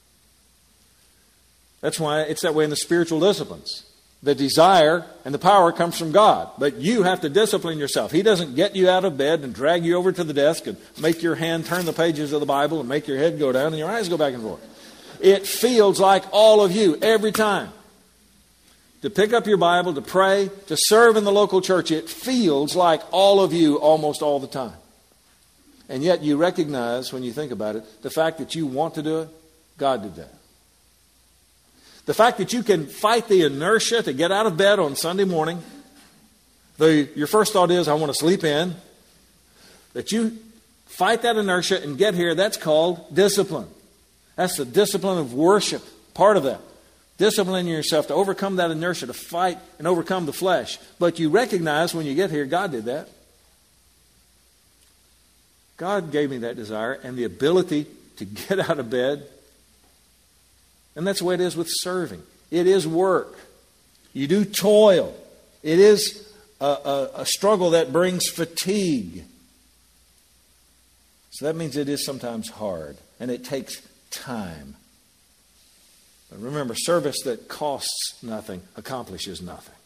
That's why it's that way in the spiritual disciplines. The desire and the power comes from God. But you have to discipline yourself. He doesn't get you out of bed and drag you over to the desk and make your hand turn the pages of the Bible and make your head go down and your eyes go back and forth. It feels like all of you every time. To pick up your Bible, to pray, to serve in the local church, it feels like all of you almost all the time. And yet you recognize, when you think about it, the fact that you want to do it God did that. The fact that you can fight the inertia to get out of bed on Sunday morning, your first thought is, I want to sleep in. That you fight that inertia and get here, that's called discipline. That's the discipline of worship, part of that. Disciplining yourself to overcome that inertia, to fight and overcome the flesh. But you recognize when you get here, God did that. God gave me that desire and the ability to get out of bed. And that's the way it is with serving. It is work. You do toil. It is a struggle that brings fatigue. So that means it is sometimes hard. And it takes time. But remember, service that costs nothing accomplishes nothing.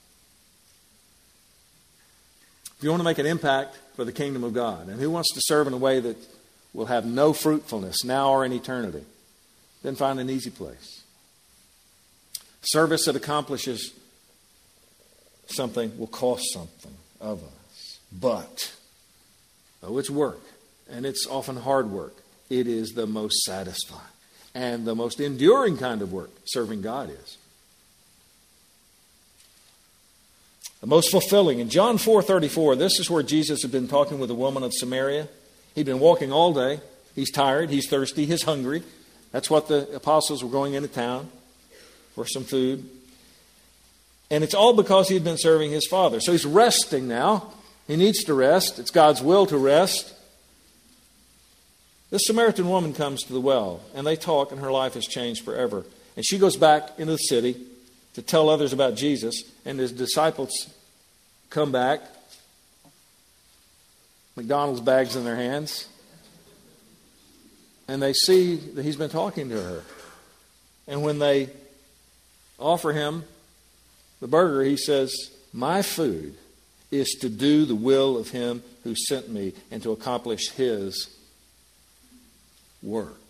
If you want to make an impact for the kingdom of God, and who wants to serve in a way that will have no fruitfulness now or in eternity, then find an easy place. Service that accomplishes something will cost something of us. But, though it's work, and it's often hard work, it is the most satisfying and the most enduring kind of work serving God is. The most fulfilling. In John 4:34, this is where Jesus had been talking with a woman of Samaria. He'd been walking all day. He's tired. He's thirsty. He's hungry. That's what the apostles were going into town for some food. And it's all because he'd been serving his Father. So he's resting now. He needs to rest. It's God's will to rest. This Samaritan woman comes to the well, and they talk, and her life has changed forever. And she goes back into the city to tell others about Jesus, and his disciples come back, McDonald's bags in their hands, and they see that he's been talking to her. And when they offer him the burger, he says, "My food is to do the will of him who sent me and to accomplish his work."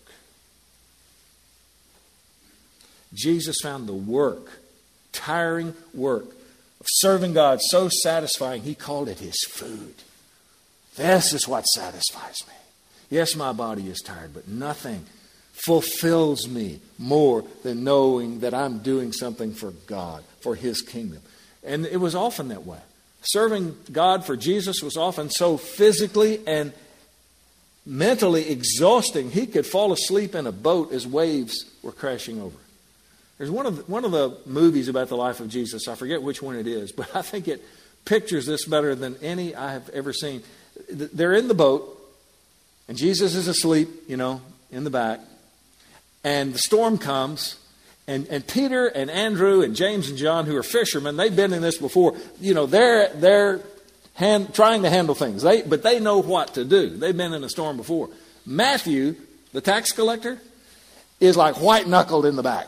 Jesus found the work, tiring work of serving God so satisfying, he called it his food. This is what satisfies me. Yes, my body is tired, but nothing fulfills me more than knowing that I'm doing something for God, for his kingdom. And it was often that way. Serving God for Jesus was often so physically and mentally exhausting, he could fall asleep in a boat as waves were crashing over. There's one of the movies about the life of Jesus. I forget which one it is, but I think it pictures this better than any I have ever seen. They're in the boat, and Jesus is asleep, in the back. And the storm comes, and Peter and Andrew and James and John, who are fishermen, they've been in this before. They're trying to handle things, but they know what to do. They've been in a storm before. Matthew, the tax collector, is like white-knuckled in the back.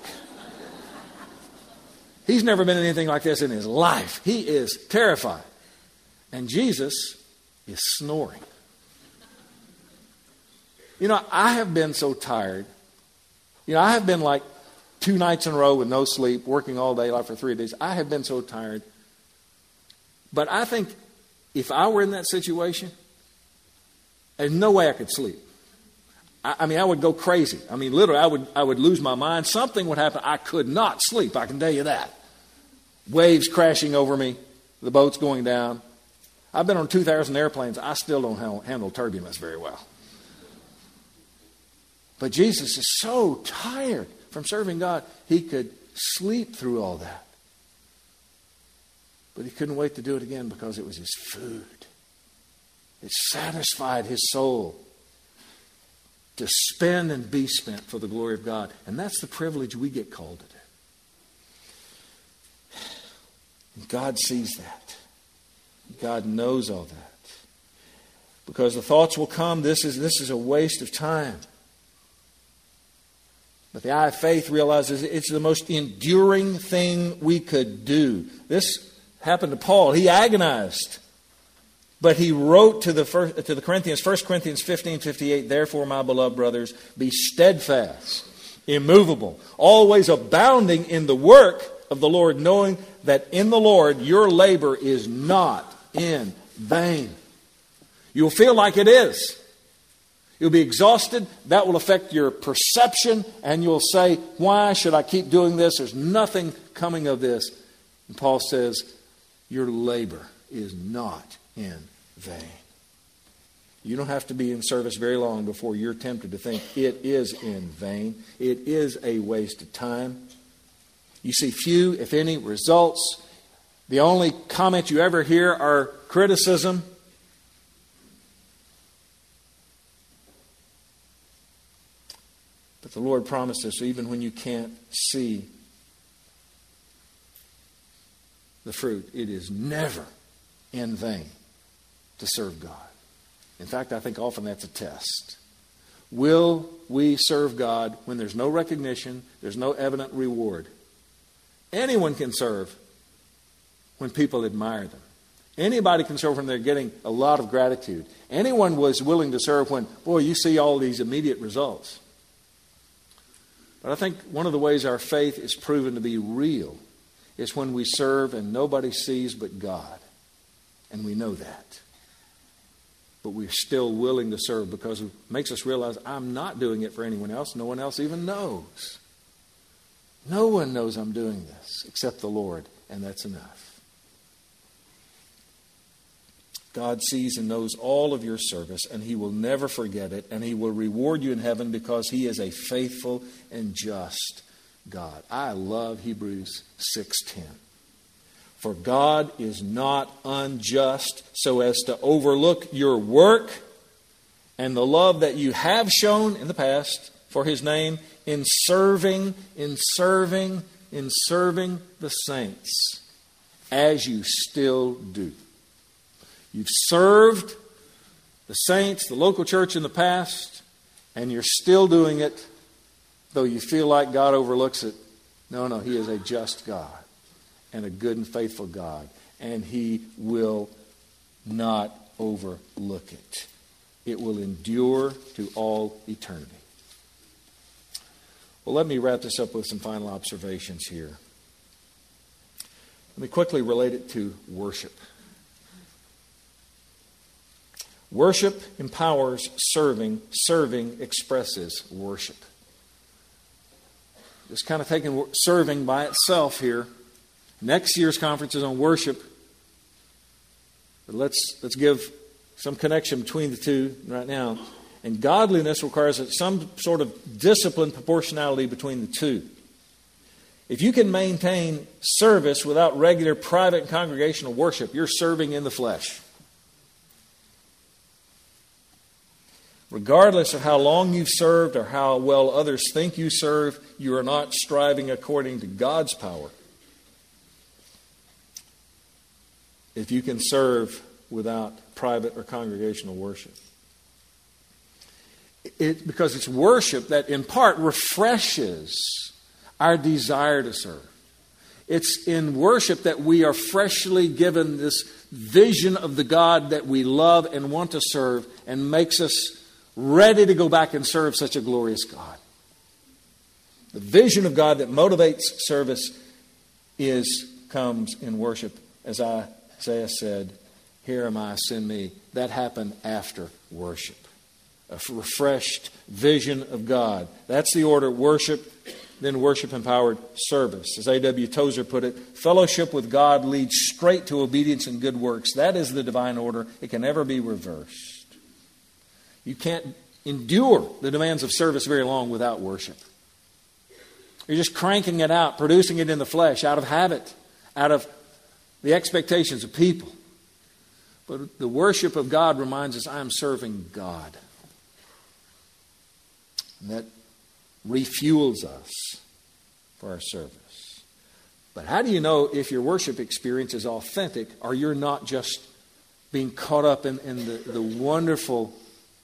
He's never been in anything like this in his life. He is terrified. And Jesus is snoring. I have been so tired. I have been like 2 nights in a row with no sleep, working all day, like for 3 days. I have been so tired. But I think if I were in that situation, there's no way I could sleep. I would go crazy. Literally, I would lose my mind. Something would happen. I could not sleep, I can tell you that. Waves crashing over me. The boat's going down. I've been on 2,000 airplanes. I still don't handle turbulence very well. But Jesus is so tired from serving God, he could sleep through all that. But he couldn't wait to do it again because it was his food. It satisfied his soul to spend and be spent for the glory of God. And that's the privilege we get called to do. And God sees that. God knows all that. Because the thoughts will come, this is a waste of time. But the eye of faith realizes it's the most enduring thing we could do. This happened to Paul. He agonized. But he wrote to the Corinthians, 1 Corinthians 15:58, "Therefore, my beloved brothers, be steadfast, immovable, always abounding in the work of the Lord, knowing that in the Lord your labor is not in vain." You'll feel like it is. You'll be exhausted. That will affect your perception, and you'll say, why should I keep doing this? There's nothing coming of this. And Paul says, your labor is not in vain. You don't have to be in service very long before you're tempted to think it is in vain. It is a waste of time. You see few, if any, results. The only comments you ever hear are criticism. But the Lord promised us, even when you can't see the fruit, it is never in vain to serve God. In fact, I think often that's a test. Will we serve God when there's no recognition, there's no evident reward? Anyone can serve when people admire them. Anybody can serve when they're getting a lot of gratitude. Anyone was willing to serve when, boy, you see all these immediate results. But I think one of the ways our faith is proven to be real is when we serve and nobody sees but God. And we know that. But we're still willing to serve because it makes us realize I'm not doing it for anyone else. No one else even knows. No one knows I'm doing this except the Lord, and that's enough. God sees and knows all of your service, and He will never forget it, and He will reward you in heaven because He is a faithful and just God. I love Hebrews 6:10. For God is not unjust so as to overlook your work and the love that you have shown in the past for His name in serving the saints, as you still do. You've served the saints, the local church in the past, and you're still doing it, though you feel like God overlooks it. No, He is a just God and a good and faithful God, and He will not overlook it. It will endure to all eternity. Well, let me wrap this up with some final observations here. Let me quickly relate it to worship. Worship empowers serving. Serving expresses worship. Just kind of taking serving by itself here. Next year's conference is on worship. But let's give some connection between the two right now. And godliness requires some sort of discipline, proportionality between the two. If you can maintain service without regular private and congregational worship, you're serving in the flesh. Regardless of how long you've served or how well others think you serve, you are not striving according to God's power. If you can serve without private or congregational worship. Because it's worship that in part refreshes our desire to serve. It's in worship that we are freshly given this vision of the God that we love and want to serve, and makes us ready to go back and serve such a glorious God. The vision of God that motivates service comes in worship. As Isaiah said, "Here am I, send me." That happened after worship. A refreshed vision of God. That's the order: worship, then worship-empowered service. As A.W. Tozer put it, fellowship with God leads straight to obedience and good works. That is the divine order. It can never be reversed. You can't endure the demands of service very long without worship. You're just cranking it out, producing it in the flesh, out of habit, out of the expectations of people. But the worship of God reminds us, I am serving God. And that refuels us for our service. But how do you know if your worship experience is authentic, or you're not just being caught up in the wonderful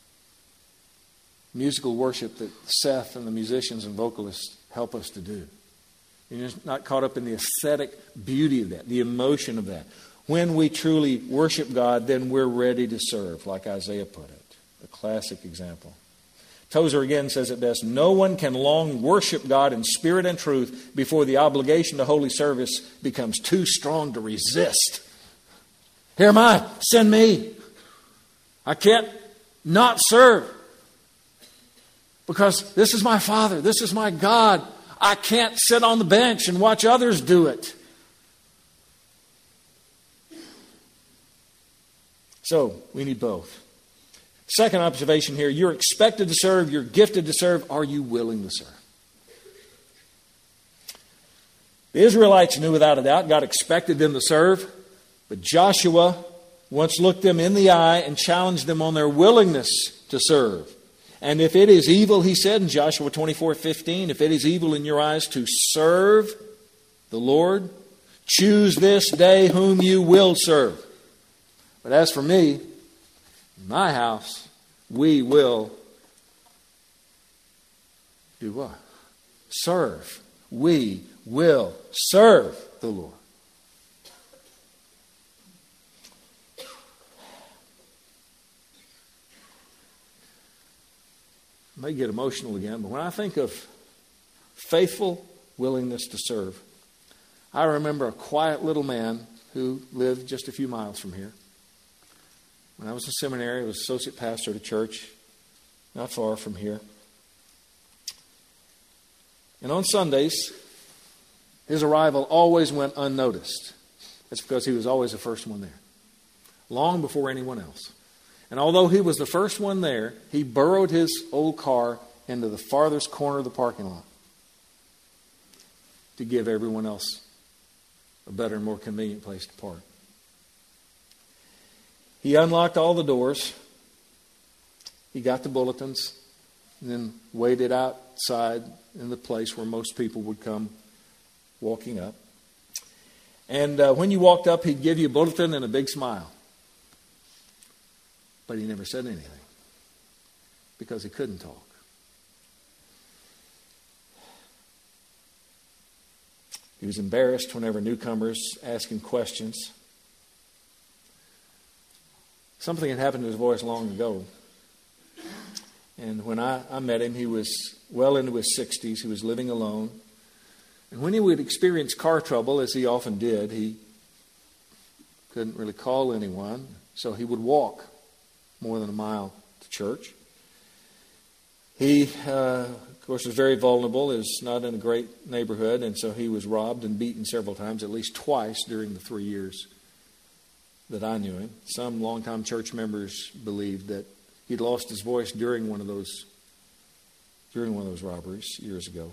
musical worship that Seth and the musicians and vocalists help us to do? You're just not caught up in the aesthetic beauty of that, the emotion of that. When we truly worship God, then we're ready to serve, like Isaiah put it. A classic example. Tozer again says it best: no one can long worship God in spirit and truth before the obligation to holy service becomes too strong to resist. Here am I, send me. I can't not serve. Because this is my Father. This is my God. I can't sit on the bench and watch others do it. So, we need both. Second observation here, you're expected to serve, you're gifted to serve. Are you willing to serve? The Israelites knew without a doubt God expected them to serve, but Joshua once looked them in the eye and challenged them on their willingness to serve. And if it is evil, he said in Joshua 24:15, if it is evil in your eyes to serve the Lord, choose this day whom you will serve. But as for me, in my house, we will do what? Serve. We will serve the Lord. I may get emotional again, but when I think of faithful willingness to serve, I remember a quiet little man who lived just a few miles from here. When I was in seminary, I was associate pastor at a church not far from here. And on Sundays, his arrival always went unnoticed. That's because he was always the first one there, long before anyone else. And although he was the first one there, he burrowed his old car into the farthest corner of the parking lot to give everyone else a better and more convenient place to park. He unlocked all the doors. He got the bulletins and then waited outside in the place where most people would come walking up. And when you walked up, he'd give you a bulletin and a big smile. But he never said anything because he couldn't talk. He was embarrassed whenever newcomers asked him questions. Something had happened to his voice long ago. And when I met him, he was well into his 60s. He was living alone. And when he would experience car trouble, as he often did, he couldn't really call anyone. So he would walk more than a mile to church. He, of course, was very vulnerable. He was not in a great neighborhood, and so he was robbed and beaten several times, at least twice during the 3 years that I knew him. Some longtime church members believed that he'd lost his voice during one of those robberies years ago.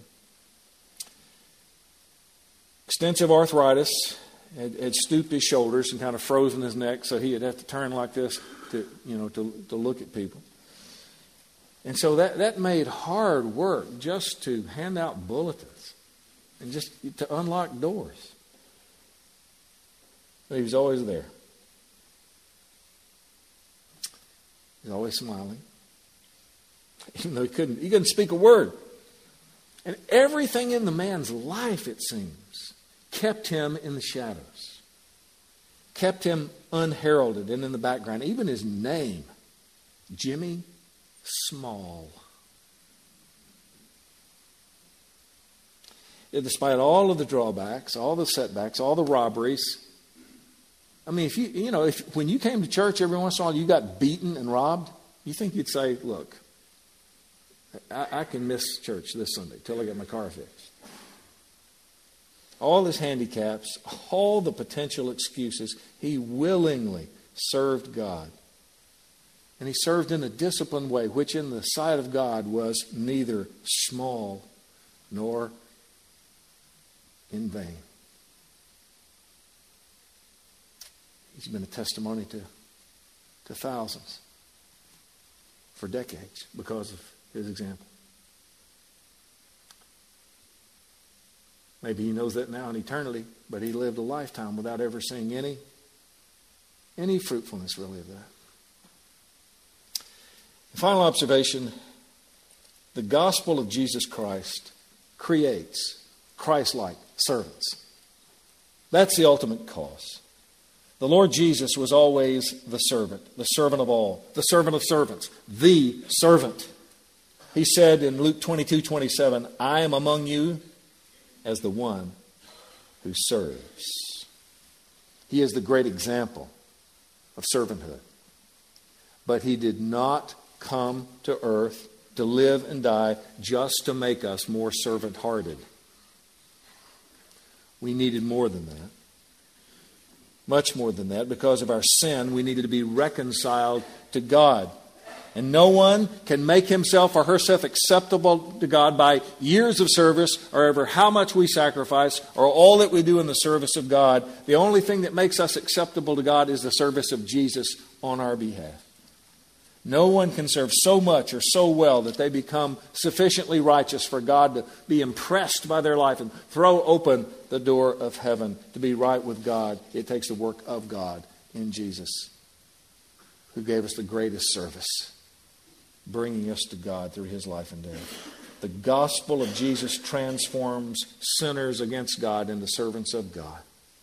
Extensive arthritis had stooped his shoulders and kind of frozen his neck, so he'd have to turn like this to look at people. And so that made hard work just to hand out bulletins and just to unlock doors. But he was always there. He was always smiling, even though he couldn't speak a word. And everything in the man's life, it seems, kept him in the shadows, kept him unheralded and in the background. Even his name, Jimmy Small. Yet despite all of the drawbacks, all the setbacks, all the robberies, I mean, if when you came to church every once in a while you got beaten and robbed, you think you'd say, look, I can miss church this Sunday till I get my car fixed. All his handicaps, all the potential excuses, he willingly served God. And he served in a disciplined way, which in the sight of God was neither small nor in vain. He's been a testimony to thousands for decades because of his example. Maybe he knows that now in eternity, but he lived a lifetime without ever seeing any fruitfulness really of that. The final observation, the gospel of Jesus Christ creates Christ-like servants. That's the ultimate cause. The Lord Jesus was always the servant of all, the servant of servants, the servant. He said in Luke 22:27, I am among you as the one who serves. He is the great example of servanthood. But he did not come to earth to live and die just to make us more servant-hearted. We needed more than that. Much more than that. Because of our sin, we needed to be reconciled to God. And no one can make himself or herself acceptable to God by years of service or ever how much we sacrifice or all that we do in the service of God. The only thing that makes us acceptable to God is the service of Jesus on our behalf. No one can serve so much or so well that they become sufficiently righteous for God to be impressed by their life and throw open the door of heaven to be right with God. It takes the work of God in Jesus, who gave us the greatest service, bringing us to God through His life and death. The gospel of Jesus transforms sinners against God into servants of God.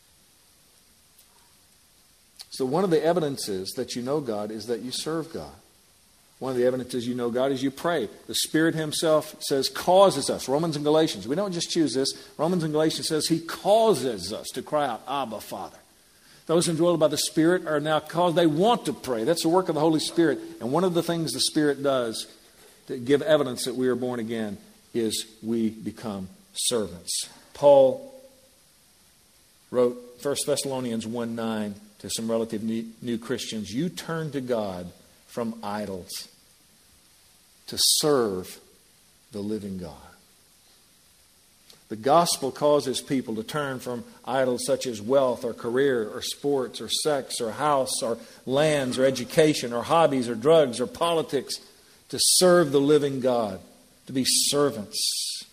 So one of the evidences that you know God is that you serve God. One of the evidences you know God is you pray. The Spirit Himself says causes us. Romans and Galatians. We don't just choose this. Romans and Galatians says He causes us to cry out, Abba, Father. Those indwelled by the Spirit are now caused. They want to pray. That's the work of the Holy Spirit. And one of the things the Spirit does to give evidence that we are born again is we become servants. Paul wrote 1 Thessalonians 1:9 to some relative new Christians. You turn to God from idols to serve the living God. The gospel causes people to turn from idols such as wealth or career or sports or sex or house or lands or education or hobbies or drugs or politics to serve the living God, to be servants.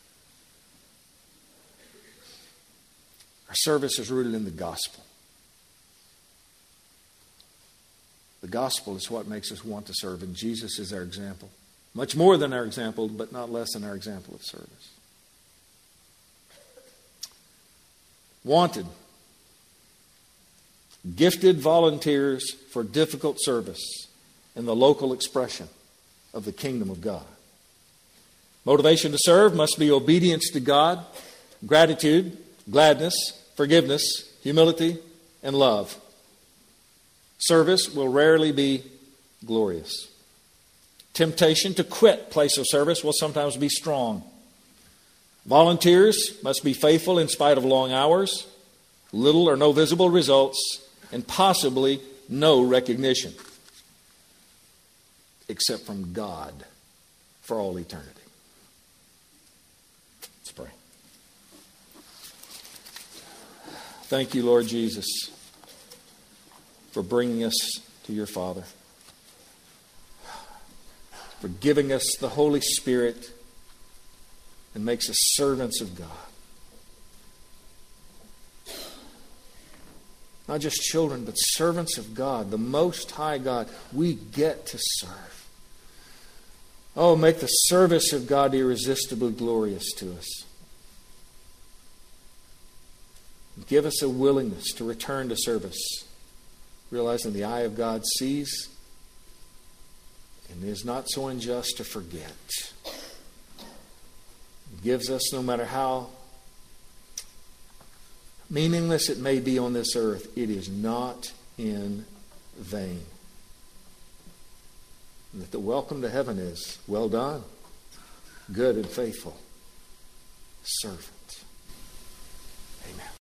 Our service is rooted in the gospel. The gospel is what makes us want to serve, and Jesus is our example. Much more than our example, but not less than our example of service. Wanted. Gifted volunteers for difficult service in the local expression of the kingdom of God. Motivation to serve must be obedience to God, gratitude, gladness, forgiveness, humility, and love. Service will rarely be glorious. Temptation to quit place of service will sometimes be strong. Volunteers must be faithful in spite of long hours, little or no visible results, and possibly no recognition, except from God for all eternity. Let's pray. Thank you, Lord Jesus, for bringing us to your Father, for giving us the Holy Spirit and makes us servants of God. Not just children, but servants of God, the Most High God. We get to serve. Oh, make the service of God irresistibly glorious to us. Give us a willingness to return to service, realizing the eye of God sees and is not so unjust to forget. It gives us, no matter how meaningless it may be on this earth, it is not in vain. And that the welcome to heaven is, well done, good and faithful servant.